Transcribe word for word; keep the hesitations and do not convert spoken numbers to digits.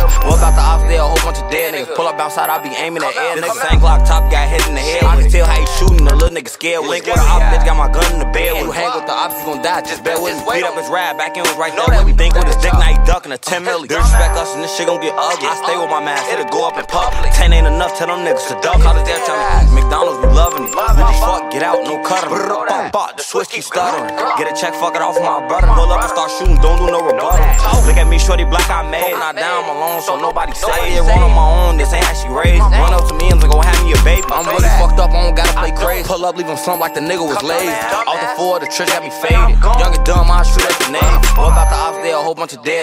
What about the ops there? A whole bunch of dead niggas. Pull up outside, I be aiming at air niggas. Same Glock top got hit in the head. I can tell how he shooting, the little nigga scared. Link with the op, bitch, got my gun in the bed. When you hang with the ops, you gon' die, just bear with me. Beat up his rap, back in was right there. When we think with his dick, now he ducking a ten milli. Disrespect us and this shit gon' get ugly. I stay with my man, it'll go up in public. ten ain't enough, tell them niggas to duck. Call it there, tell me McDonald's, we loving it. What the fuck, get out, no cutter. Bop, bop, the switch keep stuttering. Get a check, fuck it off my brother. Pull up and start shooting, don't do no rebuttal. Look at me, shorty black, I made. Not down, I'm alone, so nobody say it. Run on my own, this ain't how she raised. Run up to me and gon' have me a baby. I'm really fucked up, I don't gotta play crazy. Pull up, leave him slump like the nigga was lazy. Off the four, the trick got me faded. Young and dumb, I shoot at the name. What about the ops there? A whole bunch of dead.